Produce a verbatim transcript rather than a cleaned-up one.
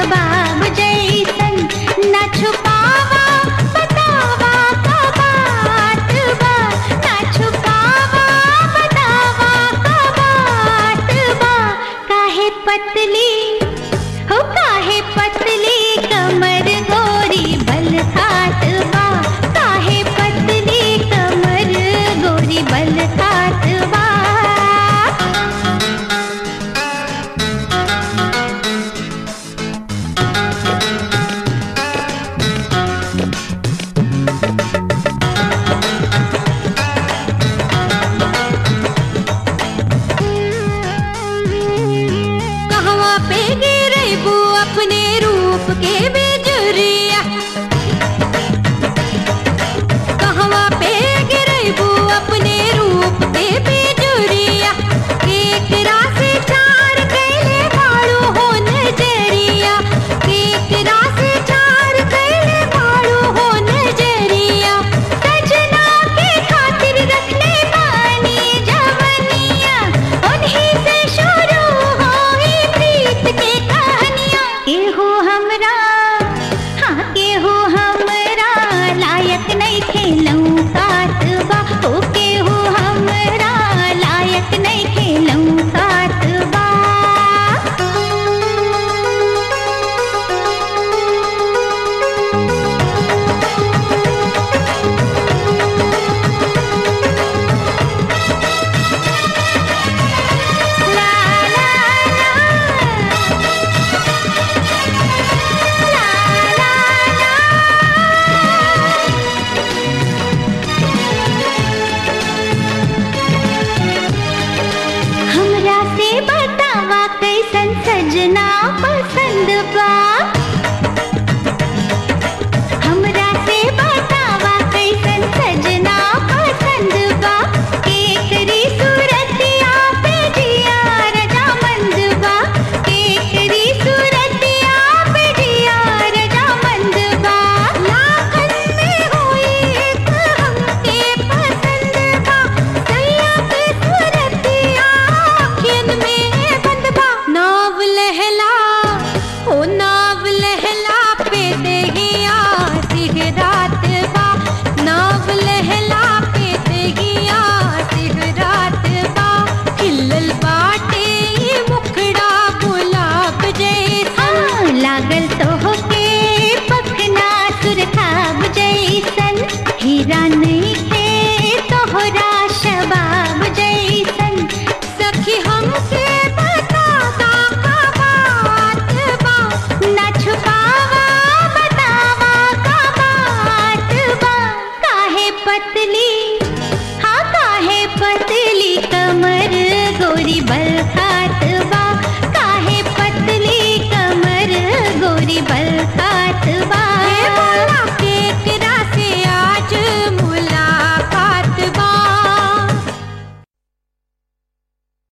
शबाब जैसन न छुपावा बतावा का बात बा, न छुपावा बतावा का बात बा। काहे पतली हो काहे पतली कमर गोरी बल खात बा, काहे पतली कमर गोरी बल खात बा। कहवा पे गिरबू अपने रूप के बेजुरिया, कहवा पे गिरबू अपने रूप के बेजुरिया। केकरा से चार कैले बाड़ू हो नजरिया, केकरा से चार कैले बाड़ू हो नजरिया। सजना के खातिर रखले बानी जवनिया, उन्हीं से शुरू होई प्रीत के कहानियां। केहू हमरा हाँ केहू हमरा लायक नहीं खेलूं कात बा, ओ केहू हमरा लायक नहीं खेलूं कात बा। ला ला हमरा से बतावा कैसन सजना पसंद बा, हमरा से बतावा कैसन सजना पसंद बा। केकरी सूरतिया पे जिया रजामंद बा, केकरी सूरतिया पे जिया रजामंद बा। लाखन में होई एक हमके पसंद बा, सैया के सूरतिया आँखियन में बंद बा। नाव लहला ओ नाव लहला पे देहिया सिहरात बा, नाव लहला पे देहिया सिहरात बा। खिलल बाटे ये मुखड़ा गुलाब जैसन, लागल तो होके पखना सुरखाब जैसन। हीरा नहीं थे तोहरा शबाब जैसन, सखी हमसे बतावा का बात बा, न छुपावा बतावा का बात बा। काहे पतली